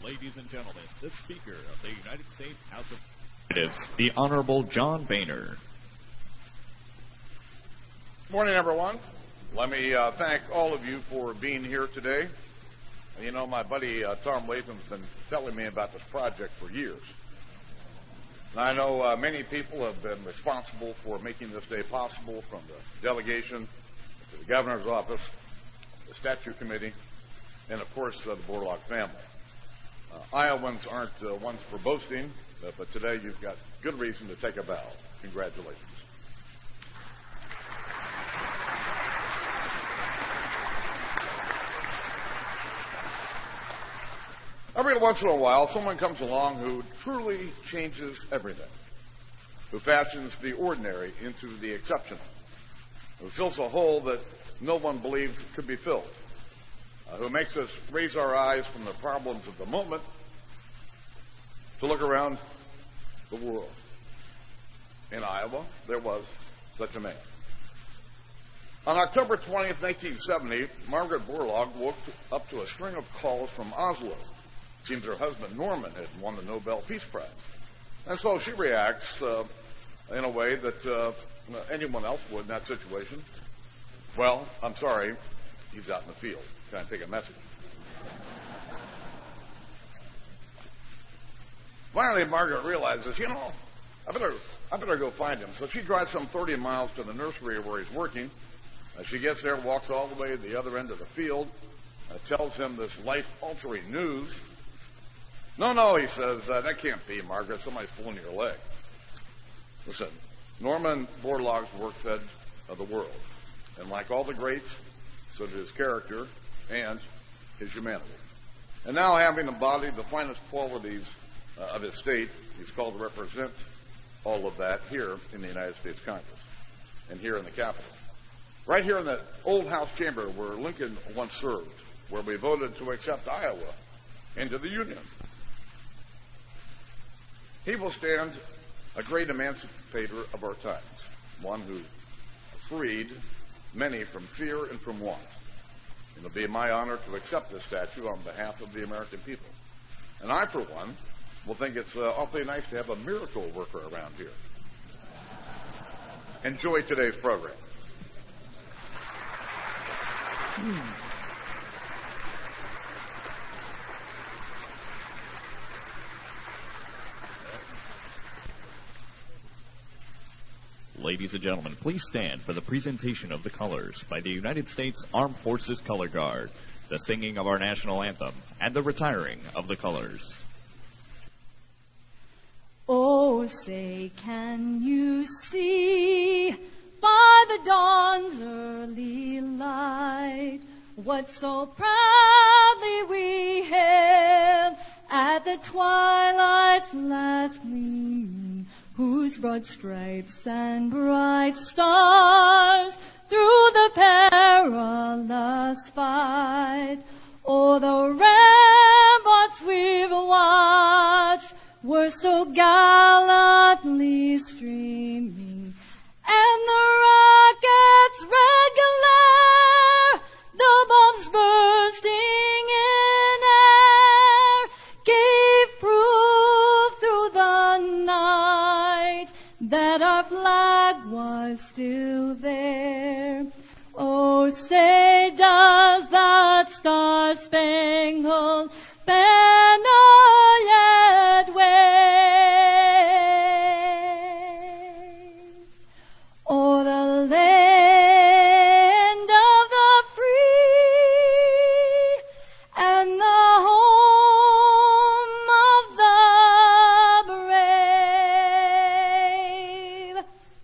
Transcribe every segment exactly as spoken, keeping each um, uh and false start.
Ladies and gentlemen, the Speaker of the United States House of Representatives, the Honorable John Boehner. Good morning, everyone. Let me uh, thank all of you for being here today. You know, my buddy uh, Tom Latham's been telling me about this project for years. And I know uh, many people have been responsible for making this day possible, from the delegation to the governor's office, the statute committee, and, of course, uh, the Borlaug family. Uh, Iowans aren't uh, ones for boasting, uh, but today you've got good reason to take a bow. Congratulations. Every once in a while, someone comes along who truly changes everything, who fashions the ordinary into the exceptional, who fills a hole that no one believes could be filled, uh, who makes us raise our eyes from the problems of the moment to look around the world. In Iowa, there was such a man. On October twentieth, nineteen seventy, Margaret Borlaug woke up to a string of calls from Oslo. It seems her husband, Norman, had won the Nobel Peace Prize. And so she reacts uh, in a way that uh, anyone else would in that situation. Well, I'm sorry, he's out in the field. Can I take a message? Finally, Margaret realizes, you know, I better, I better go find him. So she drives some thirty miles to the nursery where he's working. Uh, she gets there, walks all the way to the other end of the field, uh, tells him this life-altering news. No, no, he says, uh, that can't be, Margaret. Somebody's pulling your leg. Listen, Norman Borlaug's work fed uh, the world. And like all the greats, so did his character and his humanity. And now, having embodied the finest qualities uh, of his state, he's called to represent all of that here in the United States Congress and here in the Capitol. Right here in the old House chamber where Lincoln once served, where we voted to accept Iowa into the Union. He will stand a great emancipator of our times, one who freed many from fear and from want. It'll be my honor to accept this statue on behalf of the American people. And I, for one, will think it's uh, awfully nice to have a miracle worker around here. Enjoy today's program. Hmm. Ladies and gentlemen, please stand for the presentation of the colors by the United States Armed Forces Color Guard, the singing of our national anthem, and the retiring of the colors. Oh, say, can you see by the dawn's early light what so proudly we hailed at the twilight's last gleaming, whose broad stripes and bright stars through the perilous fight o'er the ramparts we've watched were so gallantly streaming, and the rocket's red glare, the bombs bursting in air, gave proof through the night that our flag was still there. Oh, say, does that star-spangled banner yet wave o'er the land of the free and the home of the brave?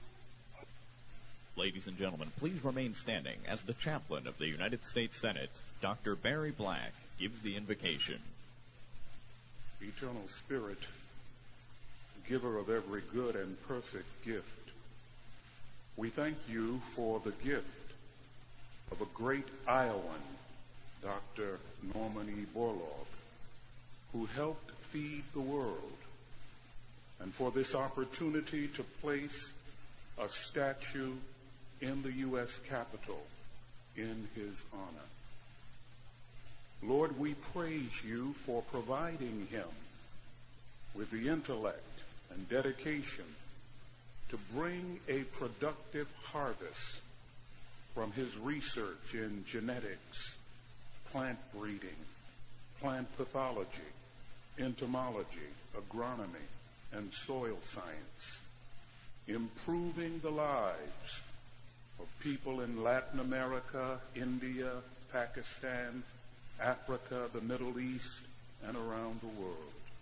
Ladies and gentlemen, please remain standing as the chaplain of the United States Senate, Doctor Barry Black, gives the invocation. Eternal Spirit, giver of every good and perfect gift, we thank you for the gift of a great Iowan, Doctor Norman E. Borlaug, who helped feed the world, and for this opportunity to place a statue in the U S Capitol in his honor. Lord, we praise you for providing him with the intellect and dedication to bring a productive harvest from his research in genetics, plant breeding, plant pathology, entomology, agronomy, and soil science, improving the lives of people in Latin America, India, Pakistan, Africa, the Middle East, and around the world.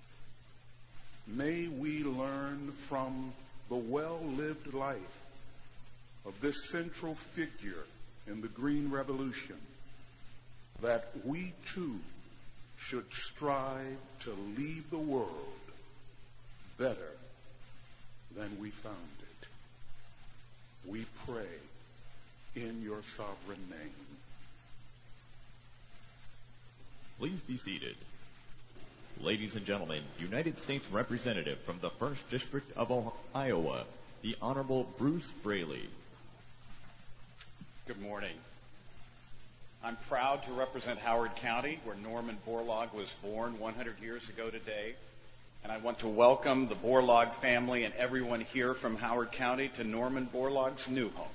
May we learn from the well-lived life of this central figure in the Green Revolution that we too should strive to leave the world better than we found it. We pray in your sovereign name. Please be seated. Ladies and gentlemen, United States Representative from the first District of Iowa, the Honorable Bruce Braley. Good morning. I'm proud to represent Howard County, where Norman Borlaug was born one hundred years ago today. And I want to welcome the Borlaug family and everyone here from Howard County to Norman Borlaug's new home.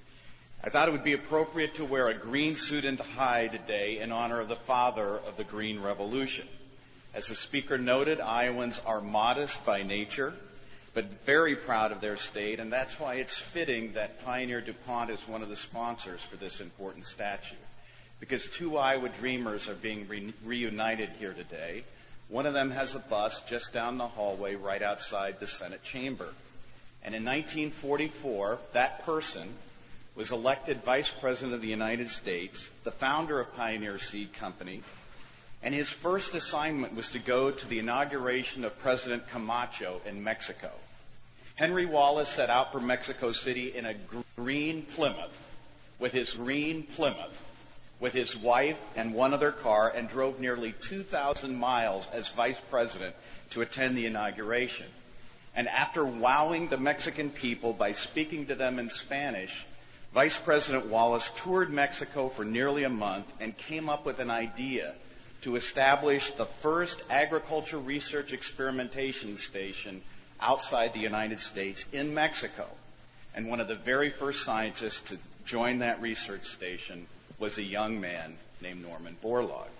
I thought it would be appropriate to wear a green suit and tie today in honor of the father of the Green Revolution. As the speaker noted, Iowans are modest by nature, but very proud of their state, and that's why it's fitting that Pioneer DuPont is one of the sponsors for this important statue. Because two Iowa dreamers are being re- reunited here today. One of them has a bust just down the hallway right outside the Senate chamber. And in nineteen forty-four, that person was elected Vice President of the United States, the founder of Pioneer Seed Company, and his first assignment was to go to the inauguration of President Camacho in Mexico. Henry Wallace set out for Mexico City in a green Plymouth, with his green Plymouth, with his wife and one other car, and drove nearly two thousand miles as Vice President to attend the inauguration. And after wowing the Mexican people by speaking to them in Spanish, Vice President Wallace toured Mexico for nearly a month and came up with an idea to establish the first agriculture research experimentation station outside the United States in Mexico. And one of the very first scientists to join that research station was a young man named Norman Borlaug.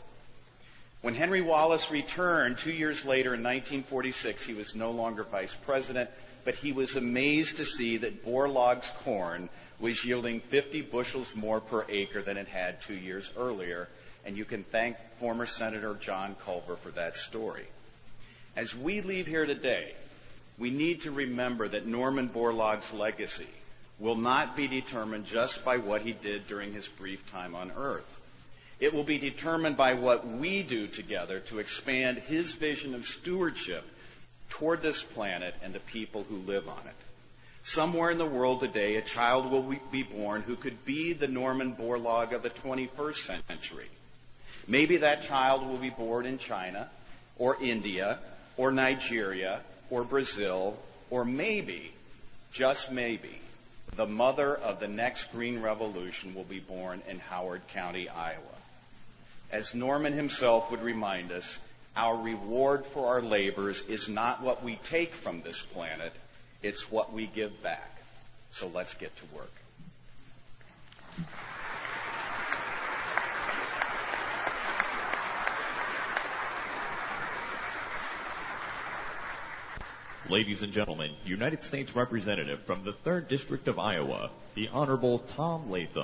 When Henry Wallace returned two years later in nineteen forty-six, he was no longer vice president, but he was amazed to see that Borlaug's corn was yielding fifty bushels more per acre than it had two years earlier, and you can thank former Senator John Culver for that story. As we leave here today, we need to remember that Norman Borlaug's legacy will not be determined just by what he did during his brief time on Earth. It will be determined by what we do together to expand his vision of stewardship toward this planet and the people who live on it. Somewhere in the world today, a child will be born who could be the Norman Borlaug of the twenty-first century. Maybe that child will be born in China, or India, or Nigeria, or Brazil, or maybe, just maybe, the mother of the next Green Revolution will be born in Howard County, Iowa. As Norman himself would remind us, our reward for our labors is not what we take from this planet, it's what we give back. So let's get to work. Ladies and gentlemen, United States Representative from the third District of Iowa, the Honorable Tom Latham.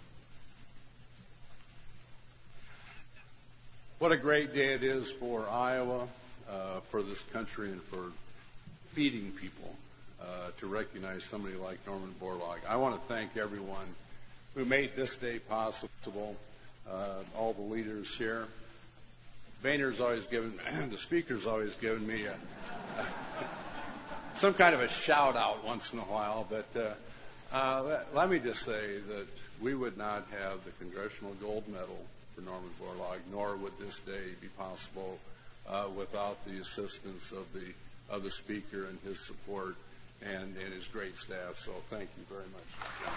What a great day it is for Iowa, uh, for this country, and for feeding people uh, to recognize somebody like Norman Borlaug. I want to thank everyone who made this day possible, uh, all the leaders here. Boehner's always given, the speaker's always given me a, a some kind of a shout out once in a while, but uh, uh, let, let me just say that we would not have the Congressional Gold Medal for Norman Borlaug, nor would this day be possible uh, without the assistance of the of the speaker and his support and, and his great staff. So thank you very much.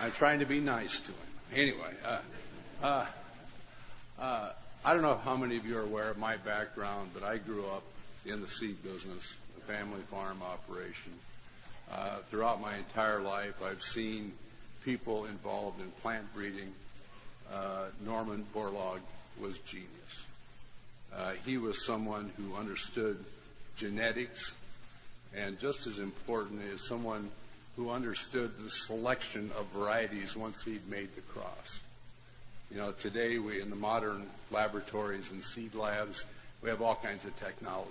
I'm trying to be nice to him. Anyway, uh, uh, uh, I don't know how many of you are aware of my background, but I grew up in the seed business, a family farm operation. Uh, throughout my entire life, I've seen people involved in plant breeding. Uh, Norman Borlaug was genius. Uh, he was someone who understood genetics, and just as important is someone who understood the selection of varieties once he'd made the cross. You know, today we, in the modern laboratories and seed labs, we have all kinds of technology.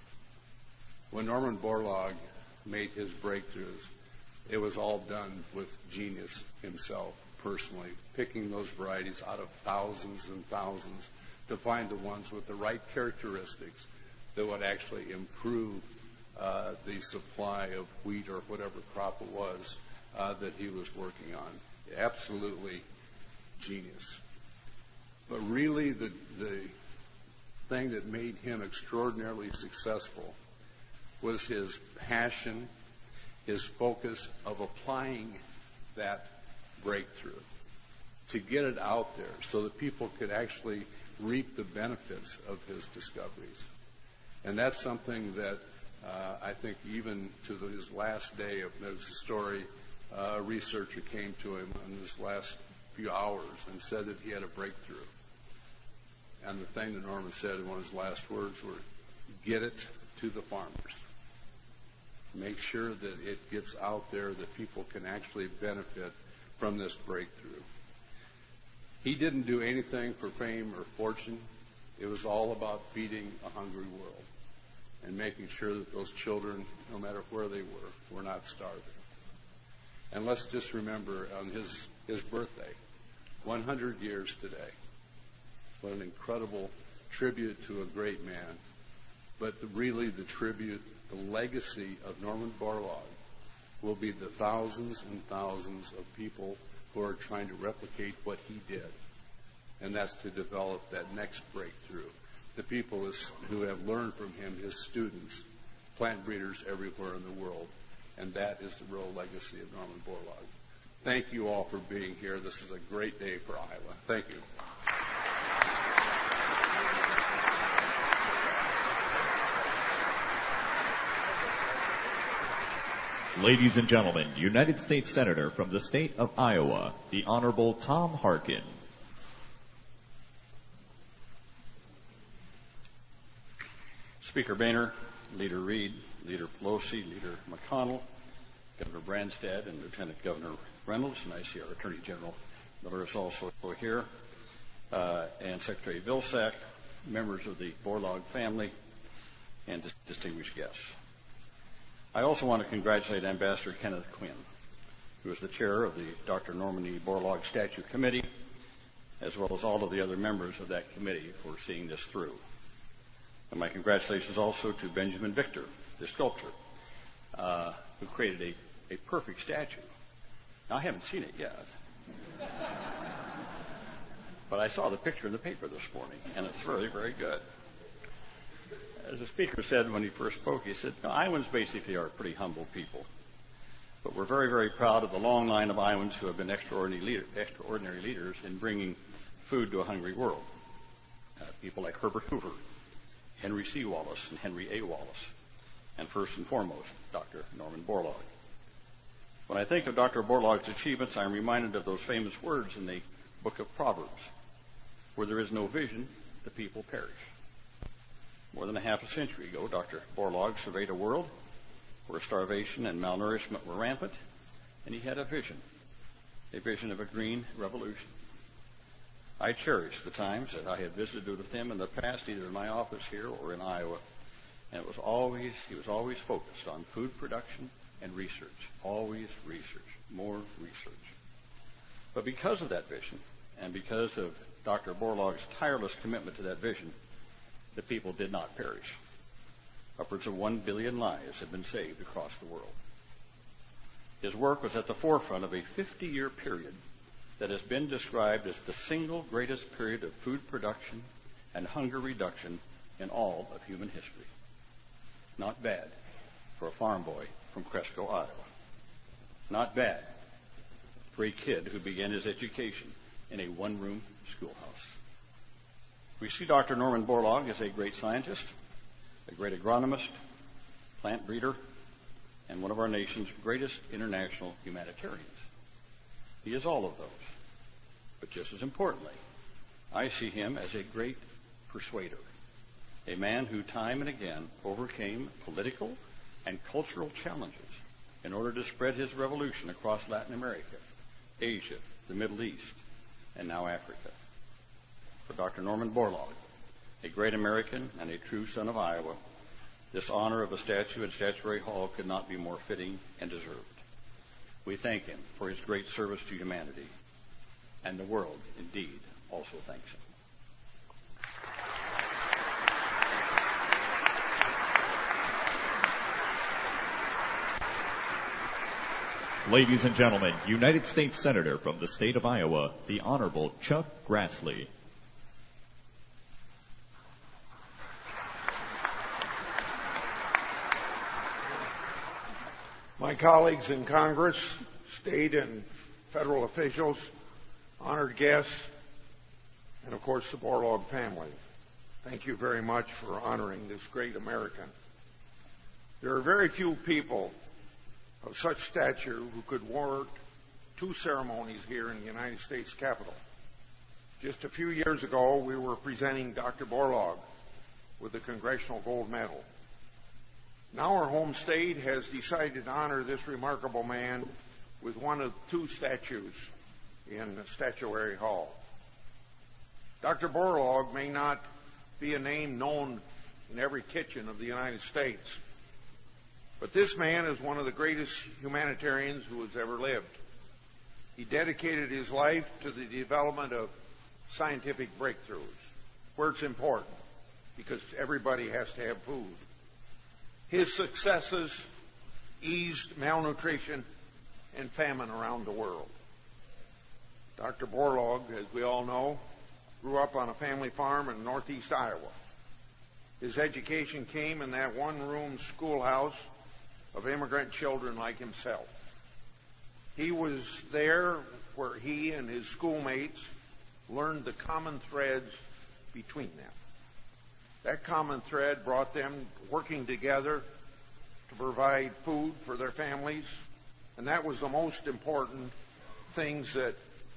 When Norman Borlaug made his breakthroughs, it was all done with genius himself, personally, picking those varieties out of thousands and thousands to find the ones with the right characteristics that would actually improve uh, the supply of wheat or whatever crop it was uh, that he was working on. Absolutely genius. But really the, the thing that made him extraordinarily successful was his passion, his focus of applying that breakthrough to get it out there so that people could actually reap the benefits of his discoveries. And that's something that uh, I think even to the, his last day of there's a story, uh, a researcher came to him in his last few hours and said that he had a breakthrough. And the thing that Norman said in one of his last words were, get it to the farmers. Make sure that it gets out there that people can actually benefit from this breakthrough. He didn't do anything for fame or fortune. It was all about feeding a hungry world and making sure that those children, no matter where they were, were not starving. And let's just remember on his, his birthday, one hundred years today. What an incredible tribute to a great man. But the, really the tribute, the legacy of Norman Borlaug will be the thousands and thousands of people who are trying to replicate what he did. And that's to develop that next breakthrough. The people is, who have learned from him, his students, plant breeders everywhere in the world. And that is the real legacy of Norman Borlaug. Thank you all for being here. This is a great day for Iowa. Thank you. Ladies and gentlemen, United States Senator from the state of Iowa, the Honorable Tom Harkin. Speaker Boehner, Leader Reed, Leader Pelosi, Leader McConnell, Governor Branstad, and Lieutenant Governor Reynolds, and I see our Attorney General Miller is also here, uh, and Secretary Vilsack, members of the Borlaug family, and dis- distinguished guests. I also want to congratulate Ambassador Kenneth Quinn, who is the chair of the Doctor Norman E. Borlaug Statue Committee, as well as all of the other members of that committee for seeing this through. And my congratulations also to Benjamin Victor, the sculptor, uh, who created a, a perfect statue. Now, I haven't seen it yet, but I saw the picture in the paper this morning, and it's very, very good. As the speaker said when he first spoke, he said, no, Iowans basically are pretty humble people. But we're very, very proud of the long line of Iowans who have been extraordinary, leader, extraordinary leaders in bringing food to a hungry world. Uh, people like Herbert Hoover, Henry C. Wallace, and Henry A. Wallace, and first and foremost, Doctor Norman Borlaug. When I think of Doctor Borlaug's achievements, I'm reminded of those famous words in the book of Proverbs, where there is no vision, the people perish. More than a half a century ago, Doctor Borlaug surveyed a world where starvation and malnourishment were rampant, and he had a vision, a vision of a green revolution. I cherish the times that I have visited with him in the past, either in my office here or in Iowa, and it was always, he was always focused on food production and research, always research, more research. But because of that vision, and because of Doctor Borlaug's tireless commitment to that vision, the people did not perish. Upwards of one billion lives have been saved across the world. His work was at the forefront of a fifty-year period that has been described as the single greatest period of food production and hunger reduction in all of human history. Not bad for a farm boy from Cresco, Iowa. Not bad for a kid who began his education in a one-room schoolhouse. We see Doctor Norman Borlaug as a great scientist, a great agronomist, plant breeder, and one of our nation's greatest international humanitarians. He is all of those. But just as importantly, I see him as a great persuader, a man who time and again overcame political and cultural challenges in order to spread his revolution across Latin America, Asia, the Middle East, and now Africa. For Doctor Norman Borlaug, a great American and a true son of Iowa, this honor of a statue at Statuary Hall could not be more fitting and deserved. We thank him for his great service to humanity, and the world, indeed, also thanks him. Ladies and gentlemen, United States Senator from the state of Iowa, the Honorable Chuck Grassley. My colleagues in Congress, state and federal officials, honored guests, and of course the Borlaug family, thank you very much for honoring this great American. There are very few people of such stature who could warrant two ceremonies here in the United States Capitol. Just a few years ago, we were presenting Doctor Borlaug with the Congressional Gold Medal. Now our home state has decided to honor this remarkable man with one of two statues in Statuary Hall. Doctor Borlaug may not be a name known in every kitchen of the United States, but this man is one of the greatest humanitarians who has ever lived. He dedicated his life to the development of scientific breakthroughs, where it's important, because everybody has to have food. His successes eased malnutrition and famine around the world. Doctor Borlaug, as we all know, grew up on a family farm in northeast Iowa. His education came in that one-room schoolhouse of immigrant children like himself. He was there where he and his schoolmates learned the common threads between them. That common thread brought them working together to provide food for their families, and that was the most important things that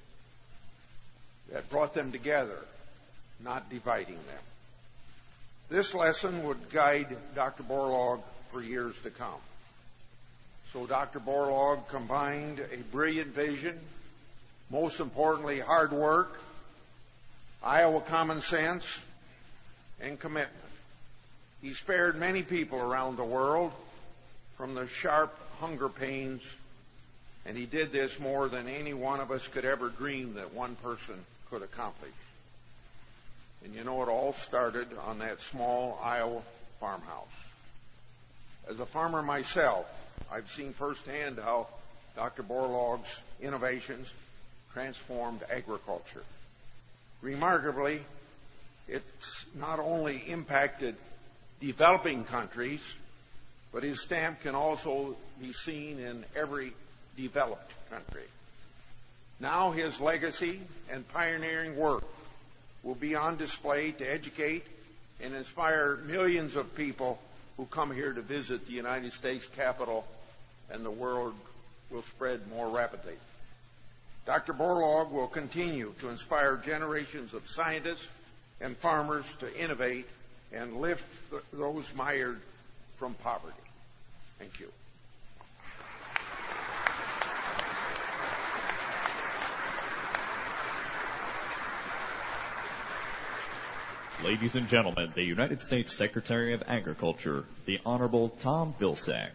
that brought them together, not dividing them. This lesson would guide Doctor Borlaug for years to come. So Doctor Borlaug combined a brilliant vision, most importantly hard work, Iowa common sense, and commitment. He spared many people around the world from the sharp hunger pains, and he did this more than any one of us could ever dream that one person could accomplish. And you know, it all started on that small Iowa farmhouse. As a farmer myself, I've seen firsthand how Doctor Borlaug's innovations transformed agriculture. Remarkably, it's not only impacted developing countries, but his stamp can also be seen in every developed country. Now his legacy and pioneering work will be on display to educate and inspire millions of people who come here to visit the United States Capitol, and the world will spread more rapidly. Doctor Borlaug will continue to inspire generations of scientists and farmers to innovate and lift those mired from poverty. Thank you. Ladies and gentlemen, the United States Secretary of Agriculture, the Honorable Tom Vilsack.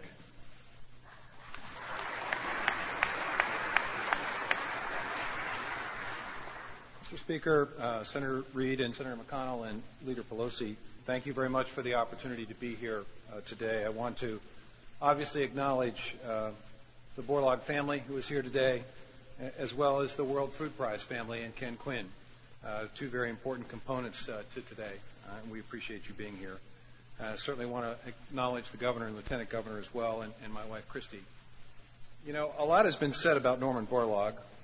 Mister Speaker, uh, Senator Reid and Senator McConnell and Leader Pelosi, thank you very much for the opportunity to be here uh, today. I want to obviously acknowledge uh, the Borlaug family who is here today, as well as the World Food Prize family and Ken Quinn, uh, two very important components uh, to today, uh, and we appreciate you being here. I uh, certainly want to acknowledge the governor and lieutenant governor as well, and, and my wife, Christy. You know, a lot has been said about Norman Borlaug,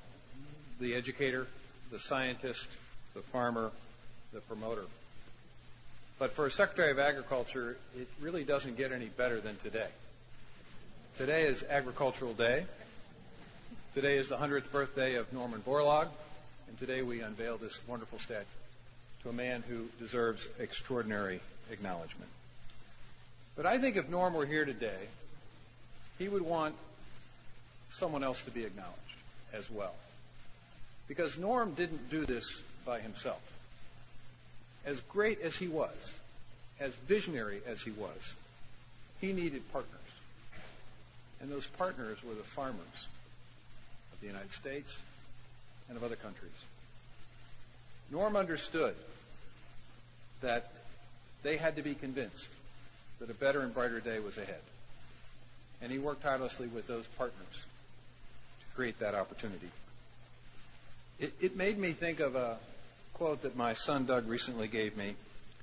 the educator, the scientist, the farmer, the promoter. But for a Secretary of Agriculture, it really doesn't get any better than today. Today is Agricultural Day. Today is the hundredth birthday of Norman Borlaug, and today we unveil this wonderful statue to a man who deserves extraordinary acknowledgement. But I think if Norm were here today, he would want someone else to be acknowledged as well. Because Norm didn't do this by himself. As great as he was, as visionary as he was, he needed partners. And those partners were the farmers of the United States and of other countries. Norm understood that they had to be convinced that a better and brighter day was ahead. And he worked tirelessly with those partners to create that opportunity. It, it made me think of a quote that my son Doug recently gave me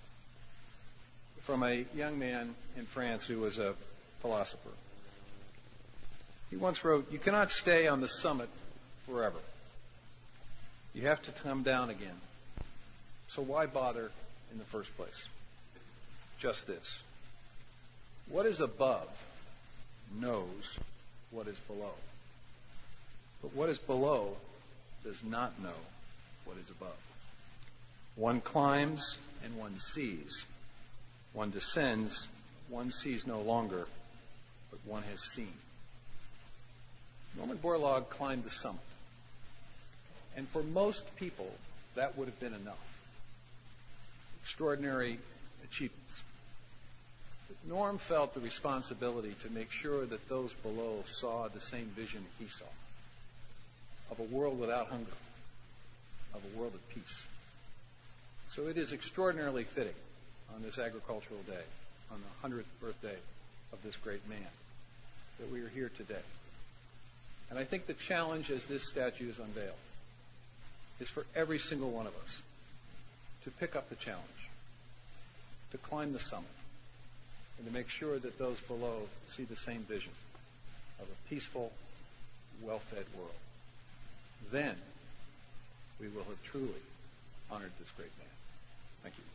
from a young man in France who was a philosopher. He once wrote, "You cannot stay on the summit forever. You have to come down again. So why bother in the first place? Just this. What is above knows what is below. But what is below does not know what is above. One climbs and one sees. One descends, one sees no longer, but one has seen." Norman Borlaug climbed the summit. And for most people, that would have been enough. Extraordinary achievements. But Norm felt the responsibility to make sure that those below saw the same vision he saw, of a world without hunger, of a world of peace. So it is extraordinarily fitting on this agricultural day, on the hundredth birthday of this great man, that we are here today. And I think the challenge as this statue is unveiled is for every single one of us to pick up the challenge, to climb the summit, and to make sure that those below see the same vision of a peaceful, well-fed world. Then we will have truly honored this great man. Thank you.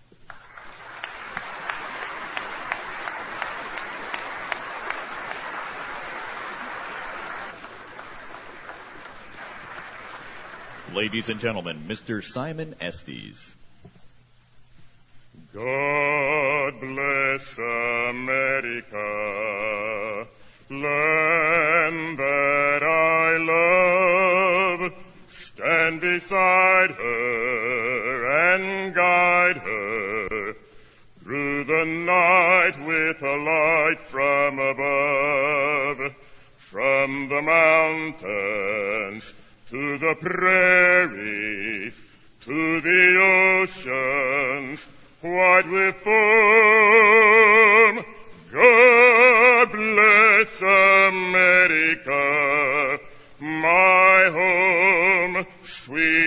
Ladies and gentlemen, Mister Simon Estes. God bless America, land that I love. Stand beside her and guide her through the night with a light from above, from the mountains to the prairies, to the oceans, white with foam. God bless America, my home, sweet